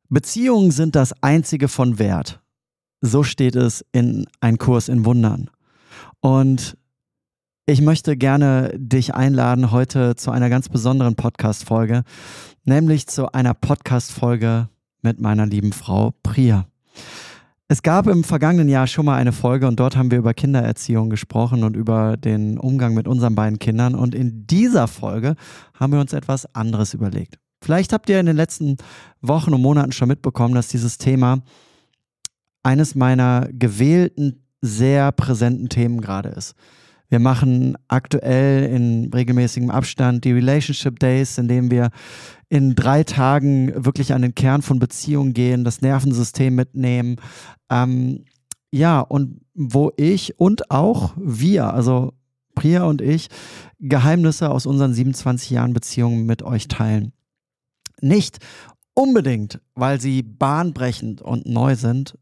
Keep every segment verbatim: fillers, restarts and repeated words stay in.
Beziehungen sind das Einzige von Wert. So steht es in Ein Kurs in Wundern. Und ich möchte gerne dich einladen heute zu einer ganz besonderen Podcast-Folge, nämlich zu einer Podcast-Folge mit meiner lieben Frau Priya. Es gab im vergangenen Jahr schon mal eine Folge und dort haben wir über Kindererziehung gesprochen und über den Umgang mit unseren beiden Kindern. Und in dieser Folge haben wir uns etwas anderes überlegt. Vielleicht habt ihr in den letzten Wochen und Monaten schon mitbekommen, dass dieses Thema eines meiner gewählten, sehr präsenten Themen gerade ist. Wir machen aktuell in regelmäßigem Abstand die Relationship Days, in denen wir in drei Tagen wirklich an den Kern von Beziehungen gehen, das Nervensystem mitnehmen. Ähm, ja, und wo ich und auch wir, also Priya und ich, Geheimnisse aus unseren siebenundzwanzig Jahren Beziehungen mit euch teilen. Nicht unbedingt, weil sie bahnbrechend und neu sind,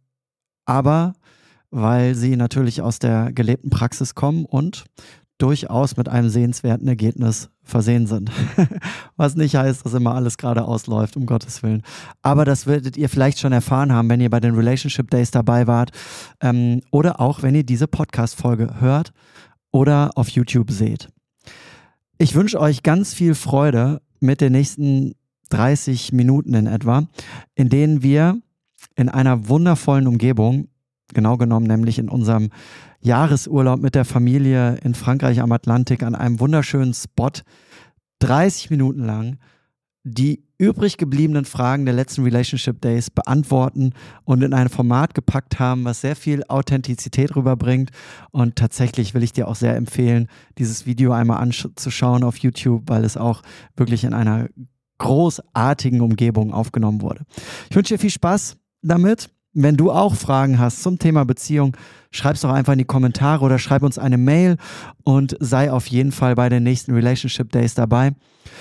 aber weil sie natürlich aus der gelebten Praxis kommen und durchaus mit einem sehenswerten Ergebnis versehen sind. Was nicht heißt, dass immer alles gerade ausläuft, um Gottes Willen. Aber das werdet ihr vielleicht schon erfahren haben, wenn ihr bei den Relationship Days dabei wart ähm, oder auch, wenn ihr diese Podcast-Folge hört oder auf YouTube seht. Ich wünsche euch ganz viel Freude mit den nächsten dreißig Minuten in etwa, in denen wir in einer wundervollen Umgebung, genau genommen nämlich in unserem Jahresurlaub mit der Familie in Frankreich am Atlantik an einem wunderschönen Spot, dreißig Minuten lang die übrig gebliebenen Fragen der letzten Relationship Days beantworten und in ein Format gepackt haben, was sehr viel Authentizität rüberbringt. Und tatsächlich will ich dir auch sehr empfehlen, dieses Video einmal anzuschauen auf YouTube, weil es auch wirklich in einer großartigen Umgebung aufgenommen wurde. Ich wünsche dir viel Spaß damit. Wenn du auch Fragen hast zum Thema Beziehung, schreib's doch einfach in die Kommentare oder schreib uns eine Mail und sei auf jeden Fall bei den nächsten Relationship Days dabei.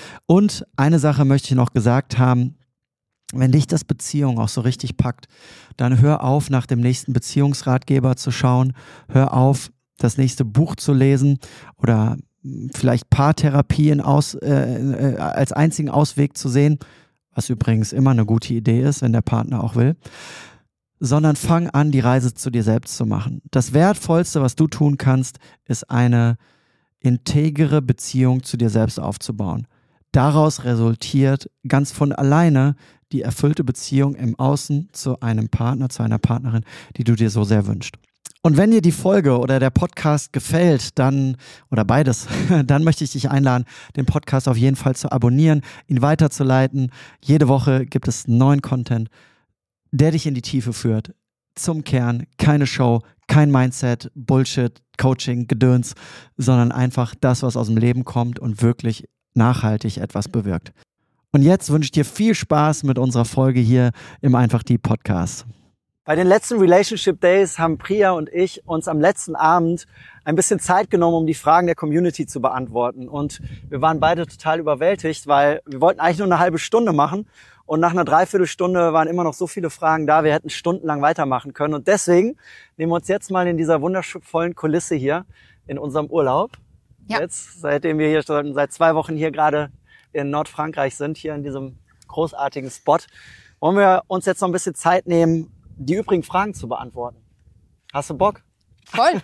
Und eine Sache möchte ich noch gesagt haben: Wenn dich das Beziehung auch so richtig packt, dann hör auf, nach dem nächsten Beziehungsratgeber zu schauen, hör auf, das nächste Buch zu lesen oder vielleicht Paartherapie in aus, äh, äh, als einzigen Ausweg zu sehen, was übrigens immer eine gute Idee ist, wenn der Partner auch will, sondern fang an, die Reise zu dir selbst zu machen. Das Wertvollste, was du tun kannst, ist eine integere Beziehung zu dir selbst aufzubauen. Daraus resultiert ganz von alleine die erfüllte Beziehung im Außen zu einem Partner, zu einer Partnerin, die du dir so sehr wünschst. Und wenn dir die Folge oder der Podcast gefällt, dann, oder beides, dann möchte ich dich einladen, den Podcast auf jeden Fall zu abonnieren, ihn weiterzuleiten. Jede Woche gibt es neuen Content, der dich in die Tiefe führt. Zum Kern, keine Show, kein Mindset, Bullshit, Coaching, Gedöns, sondern einfach das, was aus dem Leben kommt und wirklich nachhaltig etwas bewirkt. Und jetzt wünsche ich dir viel Spaß mit unserer Folge hier im Einfach Die Podcast. Bei den letzten Relationship Days haben Priya und ich uns am letzten Abend ein bisschen Zeit genommen, um die Fragen der Community zu beantworten. Und wir waren beide total überwältigt, weil wir wollten eigentlich nur eine halbe Stunde machen. Und nach einer Dreiviertelstunde waren immer noch so viele Fragen da, wir hätten stundenlang weitermachen können. Und deswegen nehmen wir uns jetzt mal in dieser wundervollen Kulisse hier in unserem Urlaub. Ja. Jetzt, seitdem wir hier schon seit zwei Wochen hier gerade in Nordfrankreich sind, hier in diesem großartigen Spot, wollen wir uns jetzt noch ein bisschen Zeit nehmen, die übrigen Fragen zu beantworten. Hast du Bock? Voll.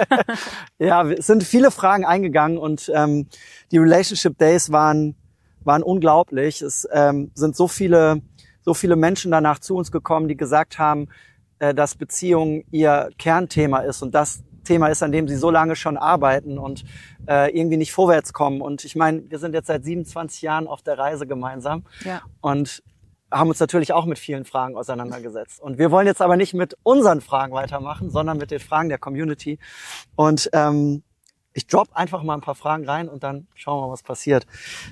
Ja, es sind viele Fragen eingegangen und ähm, die Relationship Days waren waren unglaublich. Es ähm, sind so viele so viele Menschen danach zu uns gekommen, die gesagt haben, äh, dass Beziehung ihr Kernthema ist und das Thema ist, an dem sie so lange schon arbeiten und äh, irgendwie nicht vorwärts kommen. Und ich meine, wir sind jetzt seit siebenundzwanzig Jahren auf der Reise gemeinsam. Ja. Und haben uns natürlich auch mit vielen Fragen auseinandergesetzt. Und wir wollen jetzt aber nicht mit unseren Fragen weitermachen, sondern mit den Fragen der Community. Und ähm, ich drop einfach mal ein paar Fragen rein und dann schauen wir mal, was passiert.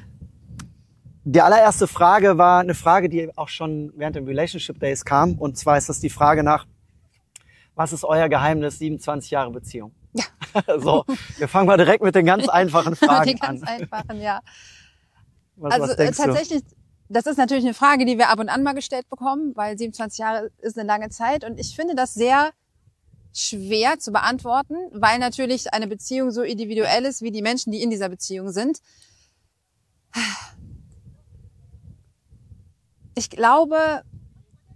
Die allererste Frage war eine Frage, die auch schon während den Relationship Days kam. Und zwar ist das die Frage nach, was ist euer Geheimnis, siebenundzwanzig Jahre Beziehung? Ja. So, wir fangen mal direkt mit den ganz einfachen Fragen die ganz an. einfachen, ja. Was, also was denkst äh, tatsächlich, du? Das ist natürlich eine Frage, die wir ab und an mal gestellt bekommen, weil siebenundzwanzig Jahre ist eine lange Zeit. Und ich finde das sehr schwer zu beantworten, weil natürlich eine Beziehung so individuell ist, wie die Menschen, die in dieser Beziehung sind. Ich glaube,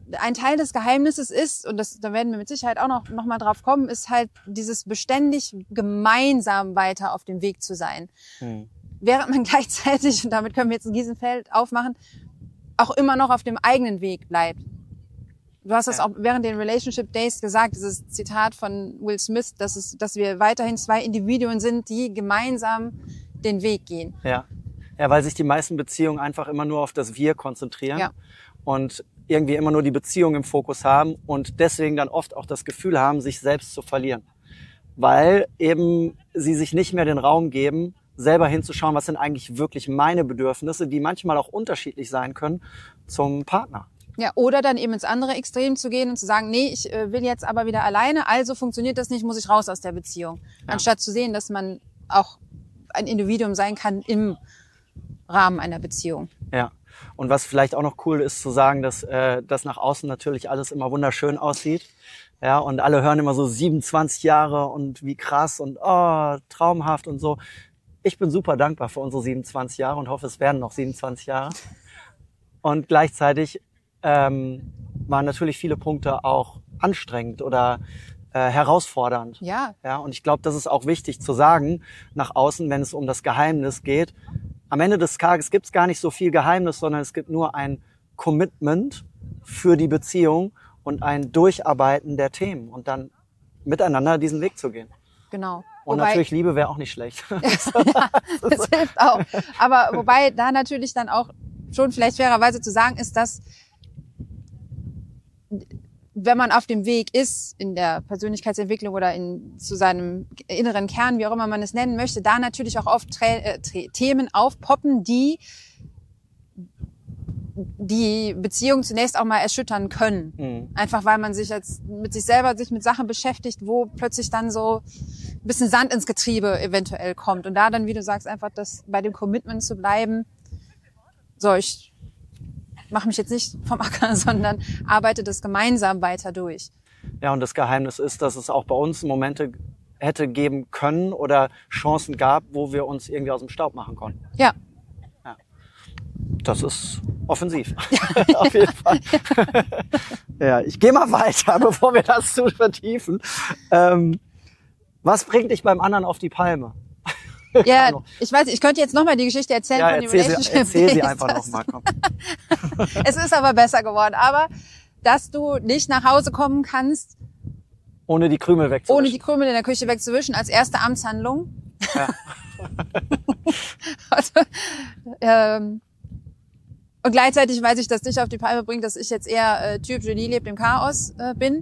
ein Teil des Geheimnisses ist, und das, da werden wir mit Sicherheit auch noch, noch mal drauf kommen, ist halt dieses beständig gemeinsam weiter auf dem Weg zu sein. Hm. Während man gleichzeitig, und damit können wir jetzt ein Gießenfeld aufmachen, auch immer noch auf dem eigenen Weg bleibt. Du hast das ja auch während den Relationship Days gesagt, dieses Zitat von Will Smith, dass es, dass wir weiterhin zwei Individuen sind, die gemeinsam den Weg gehen. Ja. Ja, weil sich die meisten Beziehungen einfach immer nur auf das Wir konzentrieren. Ja. Und irgendwie immer nur die Beziehung im Fokus haben und deswegen dann oft auch das Gefühl haben, sich selbst zu verlieren. Weil eben sie sich nicht mehr den Raum geben, selber hinzuschauen, was sind eigentlich wirklich meine Bedürfnisse, die manchmal auch unterschiedlich sein können zum Partner. Ja, oder dann eben ins andere Extrem zu gehen und zu sagen, nee, ich äh, will jetzt aber wieder alleine, also funktioniert das nicht, muss ich raus aus der Beziehung. Ja. Anstatt zu sehen, dass man auch ein Individuum sein kann im Rahmen einer Beziehung. Ja. Und was vielleicht auch noch cool ist zu sagen, dass äh, das nach außen natürlich alles immer wunderschön aussieht. Ja, und alle hören immer so siebenundzwanzig Jahre und wie krass und oh, traumhaft und so. Ich bin super dankbar für unsere siebenundzwanzig Jahre und hoffe, es werden noch siebenundzwanzig Jahre. Und gleichzeitig ähm, waren natürlich viele Punkte auch anstrengend oder äh, herausfordernd. Ja. Ja, und ich glaube, das ist auch wichtig zu sagen nach außen, wenn es um das Geheimnis geht. Am Ende des Tages gibt es gar nicht so viel Geheimnis, sondern es gibt nur ein Commitment für die Beziehung und ein Durcharbeiten der Themen und dann miteinander diesen Weg zu gehen. Genau. Und wobei, natürlich Liebe wäre auch nicht schlecht. Ja, das hilft auch. Aber wobei da natürlich dann auch schon vielleicht fairerweise zu sagen ist, dass wenn man auf dem Weg ist in der Persönlichkeitsentwicklung oder in zu seinem inneren Kern, wie auch immer man es nennen möchte, da natürlich auch oft Tra- äh, Themen aufpoppen, die die Beziehung zunächst auch mal erschüttern können. Mhm. Einfach weil man sich jetzt mit sich selber sich mit Sachen beschäftigt, wo plötzlich dann so ein bisschen Sand ins Getriebe eventuell kommt. Und da dann, wie du sagst, einfach das bei dem Commitment zu bleiben, so ich mache mich jetzt nicht vom Acker, sondern arbeite das gemeinsam weiter durch. Ja, und das Geheimnis ist, dass es auch bei uns Momente hätte geben können oder Chancen gab, wo wir uns irgendwie aus dem Staub machen konnten. Ja. Ja. Das ist offensiv. Auf jeden Fall. Ja, ich gehe mal weiter, bevor wir das zu vertiefen. Ähm, was bringt dich beim anderen auf die Palme? Ja, ich weiß, ich könnte jetzt nochmal die Geschichte erzählen ja, von dem erzähl Relationship. Sie, erzähl sie einfach nochmal, komm. Es ist aber besser geworden. Aber, dass du nicht nach Hause kommen kannst, ohne die Krümel wegzuwischen. Ohne die Krümel in der Küche wegzuwischen, als erste Amtshandlung. Ja. also, ähm, und gleichzeitig weiß ich, dass dich auf die Palme bringt, dass ich jetzt eher äh, Typ Genie lebt im Chaos äh, bin.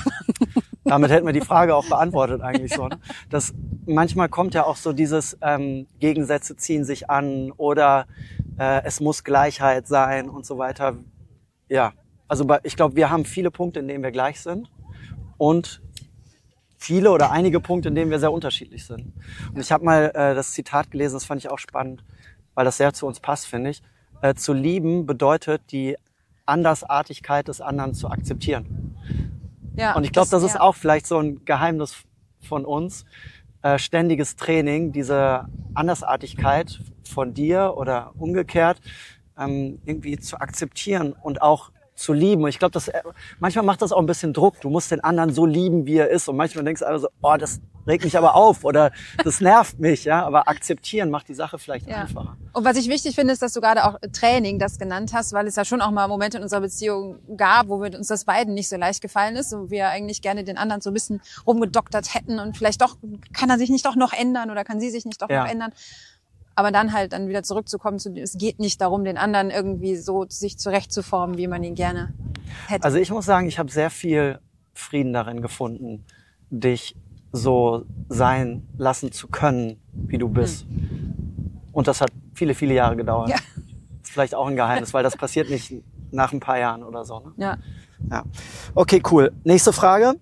Damit hätten wir die Frage auch beantwortet eigentlich so. Ne? Das, manchmal kommt ja auch so dieses ähm, Gegensätze ziehen sich an oder äh, es muss Gleichheit sein und so weiter. Ja, also bei, ich glaube, wir haben viele Punkte, in denen wir gleich sind und viele oder einige Punkte, in denen wir sehr unterschiedlich sind. Und ich habe mal äh, das Zitat gelesen, das fand ich auch spannend, weil das sehr zu uns passt, finde ich. Äh, zu lieben bedeutet, die Andersartigkeit des anderen zu akzeptieren. Ja, und ich glaube, das, das ist ja auch vielleicht so ein Geheimnis von uns, äh, ständiges Training, diese Andersartigkeit von dir oder umgekehrt ähm, irgendwie zu akzeptieren und auch zu lieben. Und ich glaube, das äh, manchmal macht das auch ein bisschen Druck. Du musst den anderen so lieben, wie er ist. Und manchmal denkst du also, oh, das regt mich aber auf oder das nervt mich, ja. Aber akzeptieren macht die Sache vielleicht ja. einfacher. Und was ich wichtig finde, ist, dass du gerade auch Training das genannt hast, weil es ja schon auch mal Momente in unserer Beziehung gab, wo wir uns das beiden nicht so leicht gefallen ist und wir eigentlich gerne den anderen so ein bisschen rumgedoktert hätten und vielleicht doch, kann er sich nicht doch noch ändern oder kann sie sich nicht doch ja. noch ändern. Aber dann halt dann wieder zurückzukommen zu, es geht nicht darum, den anderen irgendwie so sich zurechtzuformen, wie man ihn gerne hätte. Also ich muss sagen, ich habe sehr viel Frieden darin gefunden, dich so sein lassen zu können, wie du bist. Hm. Und das hat viele, viele Jahre gedauert. Ja. Das ist vielleicht auch ein Geheimnis, weil das passiert nicht nach ein paar Jahren oder so. Ne? Ja. Ja. Okay, cool. Nächste Frage.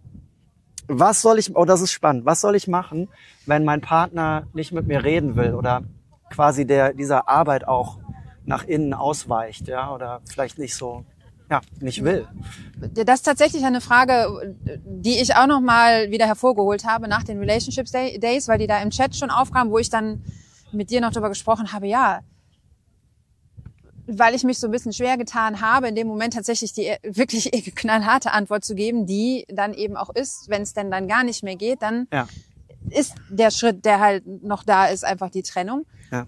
Was soll ich, oh, das ist spannend. Was soll ich machen, wenn mein Partner nicht mit mir reden will oder quasi der, dieser Arbeit auch nach innen ausweicht, ja, oder vielleicht nicht so, ja, nicht will? Das ist tatsächlich eine Frage, die ich auch noch mal wieder hervorgeholt habe nach den Relationship Days, weil die da im Chat schon aufkam, wo ich dann mit dir noch darüber gesprochen habe, ja, weil ich mich so ein bisschen schwer getan habe, in dem Moment tatsächlich die wirklich knallharte Antwort zu geben, die dann eben auch ist, wenn es denn dann gar nicht mehr geht, dann ja. ist der Schritt, der halt noch da ist, einfach die Trennung. Ja.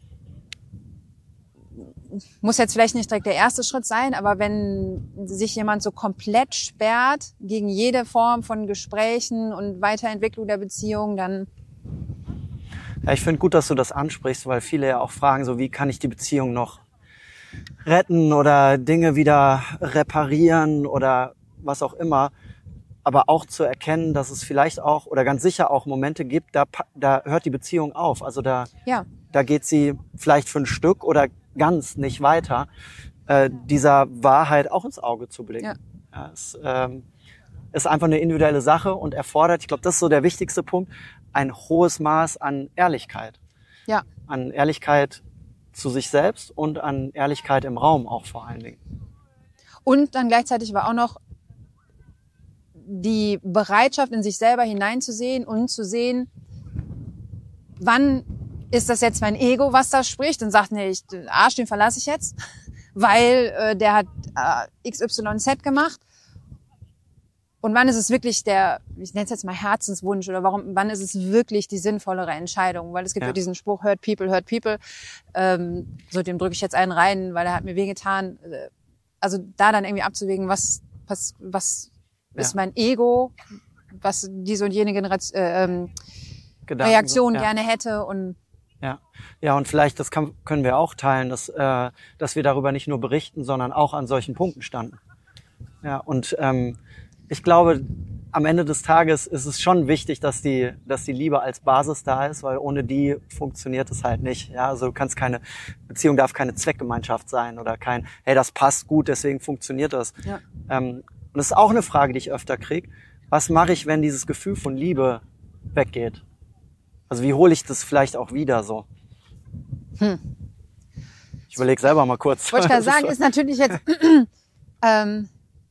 Muss jetzt vielleicht nicht direkt der erste Schritt sein, aber wenn sich jemand so komplett sperrt gegen jede Form von Gesprächen und Weiterentwicklung der Beziehung, dann... Ja, ich finde gut, dass du das ansprichst, weil viele ja auch fragen, so wie kann ich die Beziehung noch retten oder Dinge wieder reparieren oder was auch immer. Aber auch zu erkennen, dass es vielleicht auch oder ganz sicher auch Momente gibt, da, da hört die Beziehung auf. Also da, ja. da geht sie vielleicht für ein Stück oder ganz nicht weiter, äh, dieser Wahrheit auch ins Auge zu blicken. Ja. Ja, es ähm, ist einfach eine individuelle Sache und erfordert, ich glaube, das ist so der wichtigste Punkt, ein hohes Maß an Ehrlichkeit. Ja. An Ehrlichkeit zu sich selbst und an Ehrlichkeit im Raum auch vor allen Dingen. Und dann gleichzeitig aber auch noch die Bereitschaft, in sich selber hineinzusehen und zu sehen, wann ist das jetzt mein Ego, was da spricht und sagt, nee, ich, den Arsch, den verlasse ich jetzt, weil äh, der hat äh, X Y Z gemacht. Und wann ist es wirklich der, ich nenne es jetzt mal Herzenswunsch oder warum, wann ist es wirklich die sinnvollere Entscheidung? Weil es gibt ja, ja diesen Spruch, hurt people, hurt people. Ähm, so, dem drücke ich jetzt einen rein, weil er hat mir wehgetan. Also da dann irgendwie abzuwägen, was, was, was ja. ist mein Ego, was diese und jene Generation, äh, ähm, Reaktion ja. gerne hätte und ja, ja, und vielleicht, das kann, können wir auch teilen, dass, äh, dass wir darüber nicht nur berichten, sondern auch an solchen Punkten standen. Ja, und ähm, ich glaube, am Ende des Tages ist es schon wichtig, dass die, dass die Liebe als Basis da ist, weil ohne die funktioniert es halt nicht. Ja, also du kannst keine, Beziehung darf keine Zweckgemeinschaft sein oder kein, hey, das passt gut, deswegen funktioniert das. Ja. Ähm, und das ist auch eine Frage, die ich öfter kriege. Was mache ich, wenn dieses Gefühl von Liebe weggeht? Also wie hole ich das vielleicht auch wieder so? Hm. Ich überlege selber mal kurz. Wollte ich gerade sagen, ist natürlich jetzt ähm,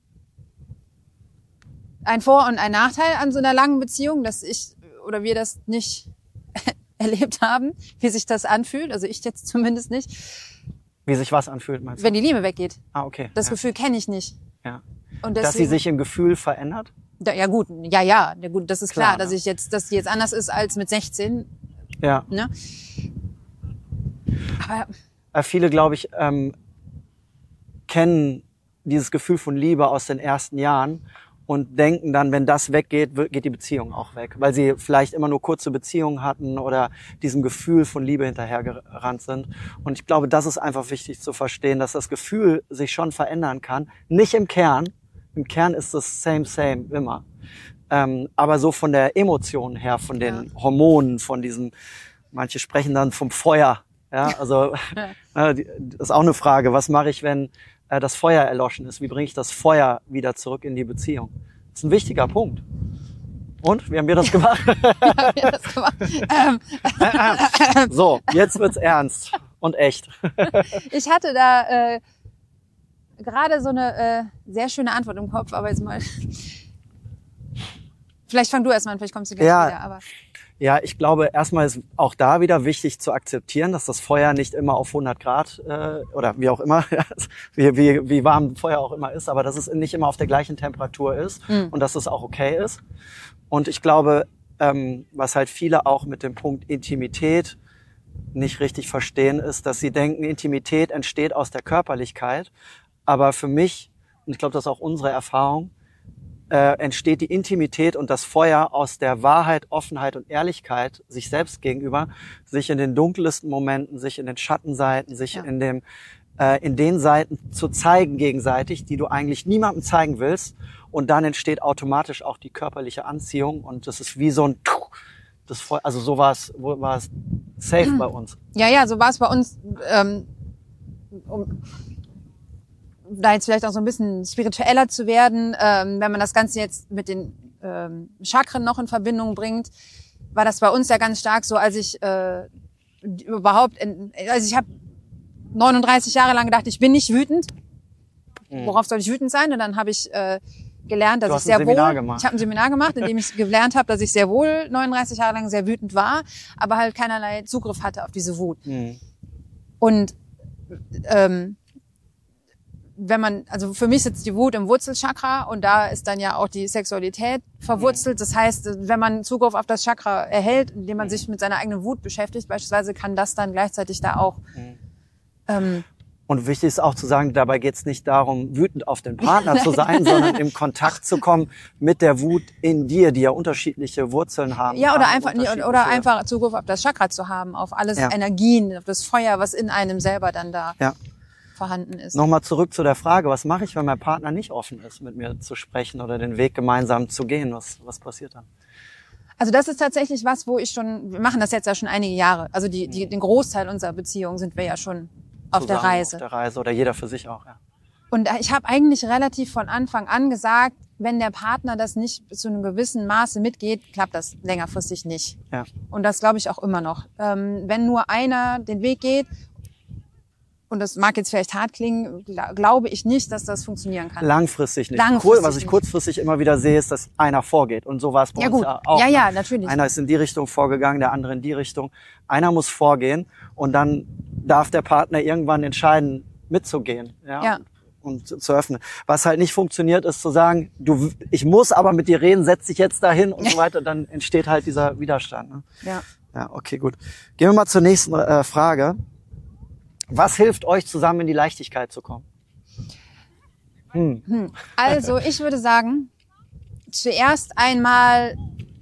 ein Vor- und ein Nachteil an so einer langen Beziehung, dass ich oder wir das nicht erlebt haben, wie sich das anfühlt. Also ich jetzt zumindest nicht. Wie sich was anfühlt, meinst du? Wenn die Liebe weggeht. Ah, okay. Das ja. Gefühl kenne ich nicht. Ja. Und deswegen, dass sie sich im Gefühl verändert? Da, ja gut, ja, ja, ja gut, das ist klar, Klar, dass ne? ich jetzt, dass die jetzt anders ist als mit sechzehn. Ja. Ne? Aber äh, viele, glaube ich, ähm, kennen dieses Gefühl von Liebe aus den ersten Jahren und denken dann, wenn das weggeht, wird, geht die Beziehung auch weg, weil sie vielleicht immer nur kurze Beziehungen hatten oder diesem Gefühl von Liebe hinterhergerannt sind. Und ich glaube, das ist einfach wichtig zu verstehen, dass das Gefühl sich schon verändern kann, nicht im Kern. Im Kern ist es same, same, immer. Ähm, aber so von der Emotion her, von den ja. Hormonen, von diesem, manche sprechen dann vom Feuer. Ja, also äh, das ist auch eine Frage, was mache ich, wenn äh, das Feuer erloschen ist? Wie bringe ich das Feuer wieder zurück in die Beziehung? Das ist ein wichtiger Punkt. Und, wie haben wir das gemacht? Wie haben wir das gemacht? Ähm. So, jetzt wird's ernst und echt. Ich hatte da äh, gerade so eine äh, sehr schöne Antwort im Kopf, aber jetzt mal. Vielleicht fang du erst mal an, vielleicht kommst du gleich ja, wieder. Aber ja, ich glaube, erstmal ist auch da wieder wichtig zu akzeptieren, dass das Feuer nicht immer auf hundert Grad äh, oder wie auch immer, wie, wie, wie warm Feuer auch immer ist, aber dass es nicht immer auf der gleichen Temperatur ist mhm. und dass es auch okay ist. Und ich glaube, ähm, was halt viele auch mit dem Punkt Intimität nicht richtig verstehen, ist, dass sie denken, Intimität entsteht aus der Körperlichkeit. Aber für mich, und ich glaube, das ist auch unsere Erfahrung, äh, entsteht die Intimität und das Feuer aus der Wahrheit, Offenheit und Ehrlichkeit sich selbst gegenüber, sich in den dunkelsten Momenten, sich in den Schattenseiten, sich ja. in dem äh, in den Seiten zu zeigen gegenseitig, die du eigentlich niemandem zeigen willst. Und dann entsteht automatisch auch die körperliche Anziehung und das ist wie so ein das Feuer, also so war es, war es safe bei uns. Ja, ja, so war es bei uns. Ähm, um da jetzt vielleicht auch so ein bisschen spiritueller zu werden, ähm, wenn man das Ganze jetzt mit den ähm, Chakren noch in Verbindung bringt, war das bei uns ja ganz stark so, als ich äh, überhaupt, in, also ich habe neununddreißig Jahre lang gedacht, ich bin nicht wütend. Mhm. Worauf soll ich wütend sein? Und dann habe ich äh, gelernt, dass du ich sehr wohl, gemacht. ich habe ein Seminar gemacht, in dem ich gelernt habe, dass ich sehr wohl neununddreißig Jahre lang sehr wütend war, aber halt keinerlei Zugriff hatte auf diese Wut. Mhm. Und ähm, wenn man, also für mich sitzt die Wut im Wurzelchakra und da ist dann ja auch die Sexualität verwurzelt. Das heißt, wenn man Zugriff auf das Chakra erhält, indem man sich mit seiner eigenen Wut beschäftigt, beispielsweise, kann das dann gleichzeitig da auch. Mhm. Ähm, Und wichtig ist auch zu sagen, dabei geht es nicht darum, wütend auf den Partner zu sein, sondern im Kontakt zu kommen mit der Wut in dir, die ja unterschiedliche Wurzeln haben. Ja, oder haben einfach oder einfach Zugriff auf das Chakra zu haben, auf alles ja. Energien, auf das Feuer, was in einem selber dann da ja. vorhanden ist. Nochmal zurück zu der Frage, was mache ich, wenn mein Partner nicht offen ist, mit mir zu sprechen oder den Weg gemeinsam zu gehen? Was, was passiert dann? Also das ist tatsächlich was, wo ich schon, wir machen das jetzt ja schon einige Jahre. Also die, die, den Großteil unserer Beziehung sind wir ja schon auf der Reise. Auf der Reise oder jeder für sich auch, ja. Und ich habe eigentlich relativ von Anfang an gesagt, wenn der Partner das nicht zu einem gewissen Maße mitgeht, klappt das längerfristig nicht. Ja. Und das glaube ich auch immer noch. Ähm, wenn nur einer den Weg geht, und das mag jetzt vielleicht hart klingen, glaube ich nicht, dass das funktionieren kann. Langfristig nicht. Langfristig cool, was ich nicht. kurzfristig immer wieder sehe, ist, dass einer vorgeht. Und so war es bei ja, uns gut. ja auch. Ja, ne? ja, natürlich. Einer ist in die Richtung vorgegangen, der andere in die Richtung. Einer muss vorgehen und dann darf der Partner irgendwann entscheiden, mitzugehen. Ja. Ja. Und zu, zu öffnen. Was halt nicht funktioniert, ist zu sagen, du, ich muss aber mit dir reden, setz dich jetzt dahin und so weiter. Dann entsteht halt dieser Widerstand. Ne? Ja. Ja, okay, gut. Gehen wir mal zur nächsten äh, Frage. Was hilft euch, zusammen in die Leichtigkeit zu kommen? Hm. Hm. Also, ich würde sagen, zuerst einmal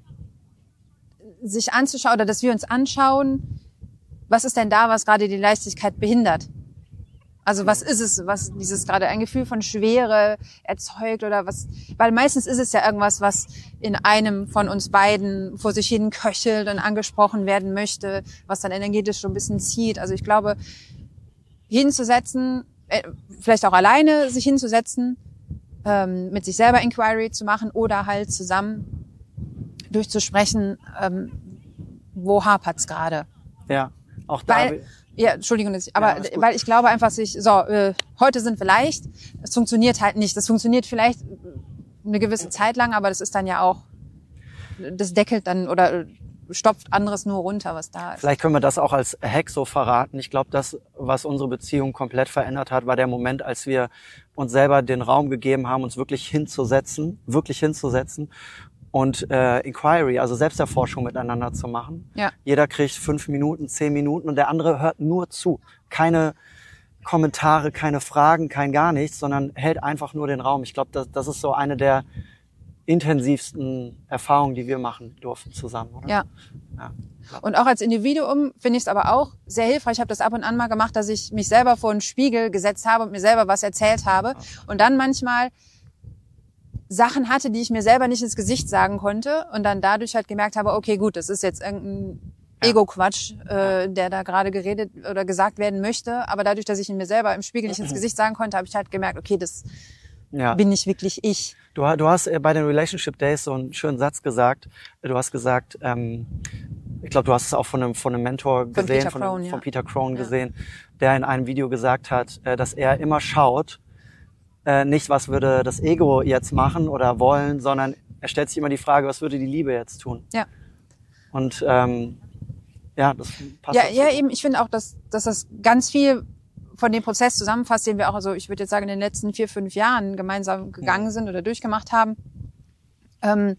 sich anzuschauen oder dass wir uns anschauen, was ist denn da, was gerade die Leichtigkeit behindert? Also was ist es, was dieses gerade ein Gefühl von Schwere erzeugt oder was, weil meistens ist es ja irgendwas, was in einem von uns beiden vor sich hin köchelt und angesprochen werden möchte, was dann energetisch so ein bisschen zieht. Also ich glaube, hinzusetzen, äh, vielleicht auch alleine sich hinzusetzen, ähm, mit sich selber Inquiry zu machen oder halt zusammen durchzusprechen, ähm, wo hapert's gerade. Ja, auch da. Weil, ja, Entschuldigung, aber ja, weil ich glaube einfach, sich so äh, heute sind wir leicht, es funktioniert halt nicht. Das funktioniert vielleicht eine gewisse Zeit lang, aber das ist dann ja auch, das deckelt dann oder stopft anderes nur runter, was da ist. Vielleicht können wir das auch als Hack so verraten. Ich glaube, das, was unsere Beziehung komplett verändert hat, war der Moment, als wir uns selber den Raum gegeben haben, uns wirklich hinzusetzen, wirklich hinzusetzen und äh, Inquiry, also Selbsterforschung miteinander zu machen. Ja. Jeder kriegt fünf Minuten, zehn Minuten und der andere hört nur zu. Keine Kommentare, keine Fragen, kein gar nichts, sondern hält einfach nur den Raum. Ich glaube, das, das ist so eine der intensivsten Erfahrungen, die wir machen durften zusammen, oder? Ja. Ja. Und auch als Individuum finde ich es aber auch sehr hilfreich. Ich habe das ab und an mal gemacht, dass ich mich selber vor einen Spiegel gesetzt habe und mir selber was erzählt habe. Und dann manchmal Sachen hatte, die ich mir selber nicht ins Gesicht sagen konnte. Und dann dadurch halt gemerkt habe, okay, gut, das ist jetzt irgendein Ego-Quatsch, äh, der da gerade geredet oder gesagt werden möchte. Aber dadurch, dass ich ihn mir selber im Spiegel nicht ins Gesicht sagen konnte, habe ich halt gemerkt, okay, das ja. bin nicht wirklich ich. Du, du hast bei den Relationship Days so einen schönen Satz gesagt. Du hast gesagt, ähm, ich glaube, du hast es auch von einem, von einem Mentor von gesehen, Peter von, Crone, einem, ja. von Peter Crone ja. gesehen, der in einem Video gesagt hat, äh, dass er immer schaut, äh, nicht was würde das Ego jetzt machen oder wollen, sondern er stellt sich immer die Frage, was würde die Liebe jetzt tun? Ja. Und ähm, ja, das passt. Ja, dazu. ja, eben. Ich finde auch, dass, dass das ganz viel von dem Prozess zusammenfasst, den wir auch, also ich würde jetzt sagen, in den letzten vier, fünf Jahren gemeinsam gegangen ja. sind oder durchgemacht haben, ähm,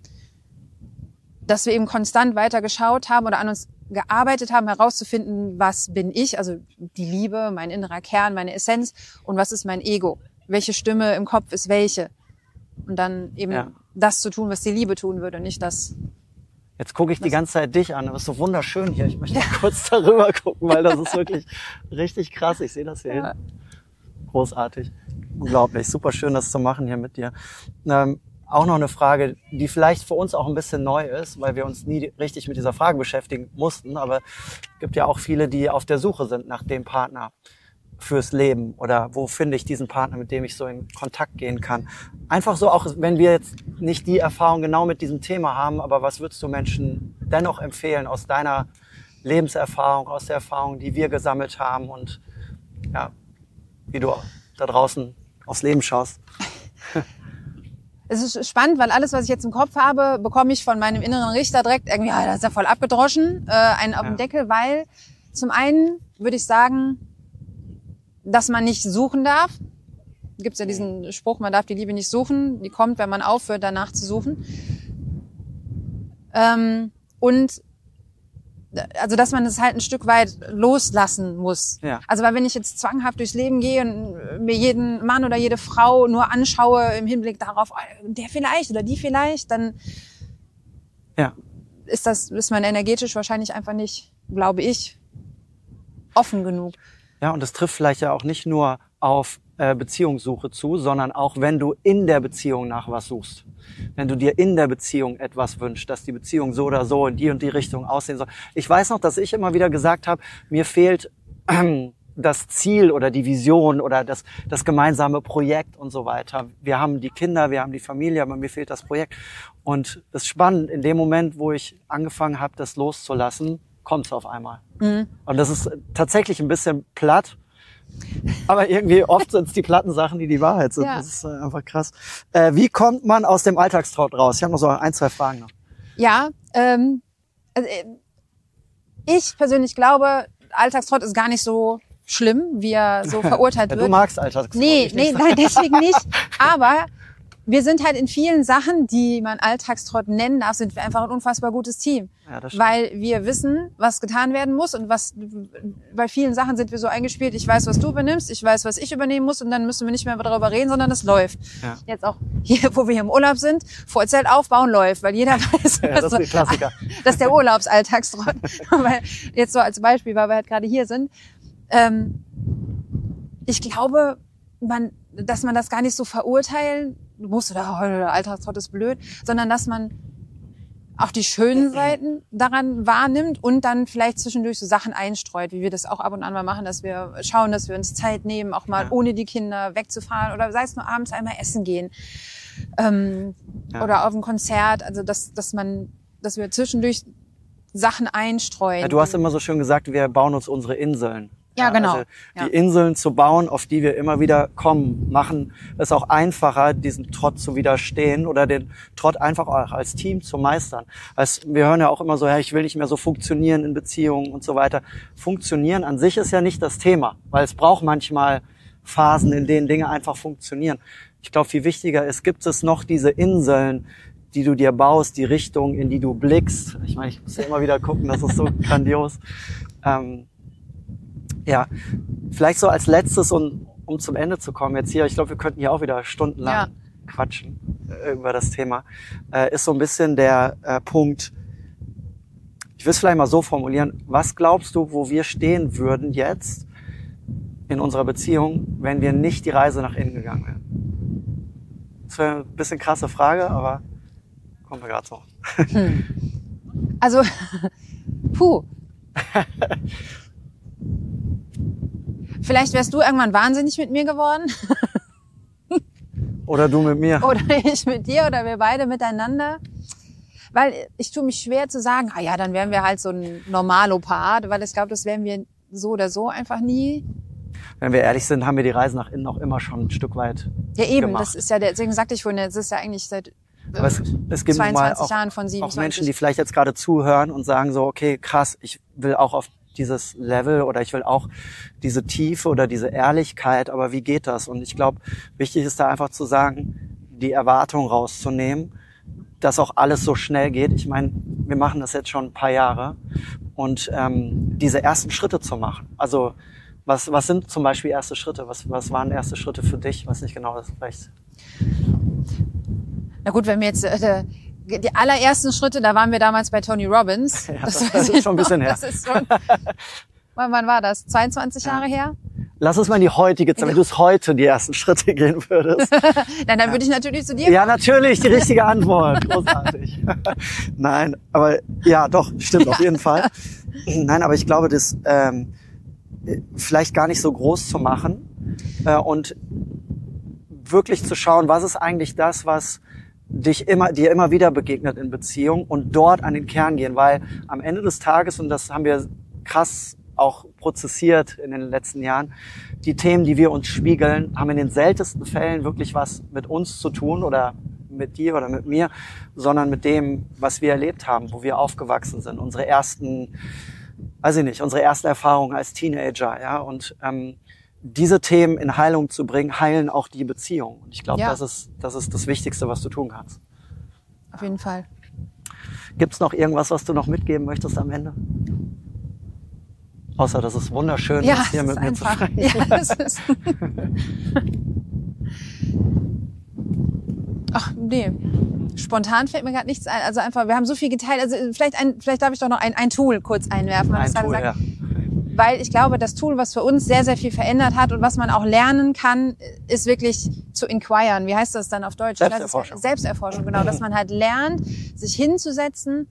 dass wir eben konstant weiter geschaut haben oder an uns gearbeitet haben, herauszufinden, was bin ich, also die Liebe, mein innerer Kern, meine Essenz und was ist mein Ego, welche Stimme im Kopf ist welche und dann eben ja. das zu tun, was die Liebe tun würde, nicht das. Jetzt gucke ich die ganze Zeit dich an. Das ist so wunderschön hier. Ich möchte mal kurz darüber gucken, weil das ist wirklich richtig krass. Ich sehe das hier ja. hin. Großartig. Unglaublich. Super schön, das zu machen hier mit dir. Ähm, auch noch eine Frage, die vielleicht für uns auch ein bisschen neu ist, weil wir uns nie richtig mit dieser Frage beschäftigen mussten. Aber es gibt ja auch viele, die auf der Suche sind nach dem Partner fürs Leben oder wo finde ich diesen Partner, mit dem ich so in Kontakt gehen kann. Einfach so, auch wenn wir jetzt nicht die Erfahrung genau mit diesem Thema haben, aber was würdest du Menschen dennoch empfehlen aus deiner Lebenserfahrung, aus der Erfahrung, die wir gesammelt haben und ja, wie du da draußen aufs Leben schaust? Es ist spannend, weil alles, was ich jetzt im Kopf habe, bekomme ich von meinem inneren Richter direkt irgendwie, ja, das ist ja voll abgedroschen, äh, einen auf ja. den Deckel, weil zum einen würde ich sagen, dass man nicht suchen darf, Gibt's ja diesen Spruch, man darf die Liebe nicht suchen, die kommt, wenn man aufhört, danach zu suchen. Ähm, und also, dass man es halt ein Stück weit loslassen muss. Ja. Also, weil wenn ich jetzt zwanghaft durchs Leben gehe und mir jeden Mann oder jede Frau nur anschaue im Hinblick darauf, der vielleicht oder die vielleicht, dann ja. ist das, ist man energetisch wahrscheinlich einfach nicht, glaube ich, offen genug. Ja, und das trifft vielleicht ja auch nicht nur auf äh, Beziehungssuche zu, sondern auch wenn du in der Beziehung nach was suchst. Wenn du dir in der Beziehung etwas wünschst, dass die Beziehung so oder so in die und die Richtung aussehen soll. Ich weiß noch, dass ich immer wieder gesagt habe, mir fehlt ähm, das Ziel oder die Vision oder das, das gemeinsame Projekt und so weiter. Wir haben die Kinder, wir haben die Familie, aber mir fehlt das Projekt. Und das ist spannend, in dem Moment, wo ich angefangen habe, das loszulassen, kommt es auf einmal. Mhm. Und das ist tatsächlich ein bisschen platt, aber irgendwie oft sind es die platten Sachen, die die Wahrheit sind. Ja. Das ist einfach krass. Äh, wie kommt man aus dem Alltagstrott raus? Ich habe noch so ein, zwei Fragen noch. Ja, ähm, also ich persönlich glaube, Alltagstrott ist gar nicht so schlimm, wie er so verurteilt ja, wird. Du magst Alltagstrott. Nee, nee, nein, deswegen nicht. Aber wir sind halt in vielen Sachen, die man Alltagstrott nennen darf, sind wir einfach ein unfassbar gutes Team. Ja, das stimmt. Weil wir wissen, was getan werden muss und was, bei vielen Sachen sind wir so eingespielt. Ich weiß, was du übernimmst, ich weiß, was ich übernehmen muss und dann müssen wir nicht mehr darüber reden, sondern es läuft. Ja. Jetzt auch hier, wo wir hier im Urlaub sind, Vorzelt aufbauen läuft, weil jeder weiß, ja, das, ist so, Klassiker. das ist der Urlaubsalltagstrott. Weil jetzt so als Beispiel, weil wir halt gerade hier sind. Ähm, ich glaube, man, dass man das gar nicht so verurteilen muss oder oh, der Alltagstrott ist blöd, sondern dass man auch die schönen Seiten daran wahrnimmt und dann vielleicht zwischendurch so Sachen einstreut, wie wir das auch ab und an mal machen, dass wir schauen, dass wir uns Zeit nehmen, auch mal ja. ohne die Kinder wegzufahren oder sei es nur abends einmal essen gehen ähm, ja. oder auf ein Konzert, also dass, dass man, dass wir zwischendurch Sachen einstreuen. Ja, du hast immer so schön gesagt, wir bauen uns unsere Inseln. Ja, genau. Also die ja. Inseln zu bauen, auf die wir immer wieder kommen, machen es auch einfacher, diesem Trott zu widerstehen oder den Trott einfach auch als Team zu meistern. Also wir hören ja auch immer so, ja, ich will nicht mehr so funktionieren in Beziehungen und so weiter. Funktionieren an sich ist ja nicht das Thema, weil es braucht manchmal Phasen, in denen Dinge einfach funktionieren. Ich glaube, viel wichtiger ist, gibt es noch diese Inseln, die du dir baust, die Richtung, in die du blickst. Ich meine, ich muss ja immer wieder gucken, das ist so grandios. Ähm, Ja, vielleicht so als letztes, um, um zum Ende zu kommen jetzt hier, ich glaube, wir könnten hier auch wieder stundenlang ja. quatschen äh, über das Thema, äh, ist so ein bisschen der äh, Punkt, ich will es vielleicht mal so formulieren, was glaubst du, wo wir stehen würden jetzt in unserer Beziehung, wenn wir nicht die Reise nach innen gegangen wären? Das wäre ein bisschen krasse Frage, aber kommen wir gerade so. Hm. Also, puh. Vielleicht wärst du irgendwann wahnsinnig mit mir geworden. Oder du mit mir. Oder ich mit dir oder wir beide miteinander. Weil ich tue mich schwer zu sagen, ah ja, dann wären wir halt so ein Normalo-Paar, weil ich glaube, das wären wir so oder so einfach nie. Wenn wir ehrlich sind, haben wir die Reise nach innen auch immer schon ein Stück weit Ja eben, gemacht. Das ist ja, deswegen sagte ich vorhin, das ist ja eigentlich seit Aber es, es gibt mal auch, Jahren von auch Menschen, die vielleicht jetzt gerade zuhören und sagen so, okay, krass, ich will auch auf dieses Level oder ich will auch diese Tiefe oder diese Ehrlichkeit, aber wie geht das? Und ich glaube, wichtig ist da einfach zu sagen, die Erwartung rauszunehmen, dass auch alles so schnell geht. Ich meine, wir machen das jetzt schon ein paar Jahre und ähm, diese ersten Schritte zu machen. Also was was sind zum Beispiel erste Schritte? Was was waren erste Schritte für dich? Was nicht genau ist vielleicht? Na gut, wenn wir jetzt äh, die allerersten Schritte, da waren wir damals bei Tony Robbins. Ja, das, das ist schon ein bisschen her. Das ist schon, wann, wann war das? zweiundzwanzig Jahre ja. her? Lass uns mal in die heutige Zeit, wenn du es heute die ersten Schritte gehen würdest. Nein, dann würde ich natürlich zu dir Ja, natürlich, die richtige Antwort. Großartig. Nein, aber ja, doch, stimmt, ja. Auf jeden Fall. Nein, aber ich glaube, das ähm, vielleicht gar nicht so groß zu machen äh, und wirklich zu schauen, was ist eigentlich das, was dich immer, dir immer wieder begegnet in Beziehung und dort an den Kern gehen, weil am Ende des Tages, und das haben wir krass auch prozessiert in den letzten Jahren, die Themen, die wir uns spiegeln, haben in den seltensten Fällen wirklich was mit uns zu tun oder mit dir oder mit mir, sondern mit dem, was wir erlebt haben, wo wir aufgewachsen sind, unsere ersten, weiß ich nicht, unsere ersten Erfahrungen als Teenager, ja, und ähm, diese Themen in Heilung zu bringen, heilen auch die Beziehung. Und ich glaube, Ja. das ist, das ist das Wichtigste, was du tun kannst. Auf jeden Fall. Gibt es noch irgendwas, was du noch mitgeben möchtest am Ende? Außer, dass es wunderschön Ja, ist, hier es mit ist mir einfach. zu sprechen. Ja, es ist Ach, nee. Spontan fällt mir gerade nichts ein. Also einfach, wir haben so viel geteilt. Also vielleicht ein, vielleicht darf ich doch noch ein, ein Tool kurz einwerfen. Ein gerade Tool, gesagt. ja. Weil ich glaube, das Tool, was für uns sehr, sehr viel verändert hat und was man auch lernen kann, ist wirklich zu inquiren. Wie heißt das dann auf Deutsch? Selbsterforschung. Selbsterforschung, genau. Dass man halt lernt, sich hinzusetzen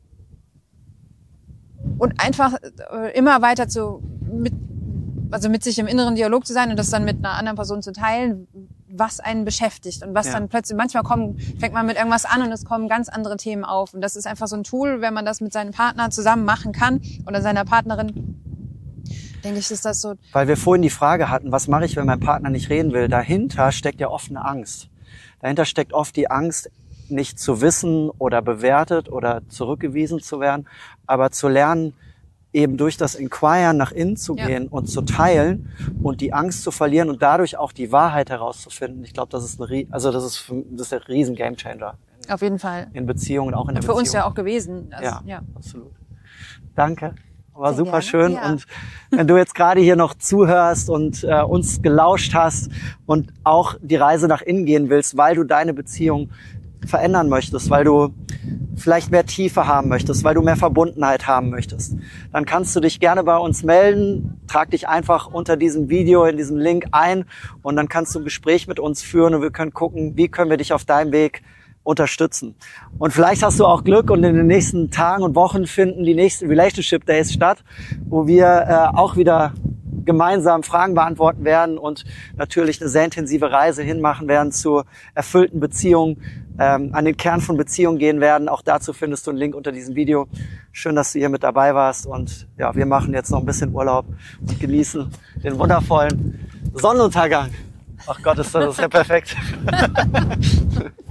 und einfach äh, immer weiter zu, mit, also mit sich im inneren Dialog zu sein und das dann mit einer anderen Person zu teilen, was einen beschäftigt und was Ja. dann plötzlich, manchmal kommen, fängt man mit irgendwas an und es kommen ganz andere Themen auf. Und das ist einfach so ein Tool, wenn man das mit seinem Partner zusammen machen kann oder seiner Partnerin, denke ich, ist das so. Weil wir vorhin die Frage hatten, was mache ich, wenn mein Partner nicht reden will? Dahinter steckt ja oft eine Angst. Dahinter steckt oft die Angst, nicht zu wissen oder bewertet oder zurückgewiesen zu werden, aber zu lernen, eben durch das Inquiren nach innen zu Ja. gehen und zu teilen und die Angst zu verlieren und dadurch auch die Wahrheit herauszufinden. Ich glaube, das ist eine, also das ist, das ist ein riesen Gamechanger Auf jeden Fall. in Beziehungen, auch in der Für Beziehung. uns ja auch gewesen. Also, Ja, ja. absolut. Danke. War Sehr super gerne. schön. Ja. Und wenn du jetzt gerade hier noch zuhörst und äh, uns gelauscht hast und auch die Reise nach innen gehen willst, weil du deine Beziehung verändern möchtest, weil du vielleicht mehr Tiefe haben möchtest, weil du mehr Verbundenheit haben möchtest, dann kannst du dich gerne bei uns melden. Trag dich einfach unter diesem Video, in diesem Link ein und dann kannst du ein Gespräch mit uns führen und wir können gucken, wie können wir dich auf deinem Weg unterstützen. Und vielleicht hast du auch Glück und in den nächsten Tagen und Wochen finden die nächsten Relationship Days statt, wo wir äh, auch wieder gemeinsam Fragen beantworten werden und natürlich eine sehr intensive Reise hinmachen werden zu erfüllten Beziehungen, ähm, an den Kern von Beziehungen gehen werden. Auch dazu findest du einen Link unter diesem Video. Schön, dass du hier mit dabei warst und ja, wir machen jetzt noch ein bisschen Urlaub und genießen den wundervollen Sonnenuntergang. Ach Gott, ist das, das ist ja perfekt.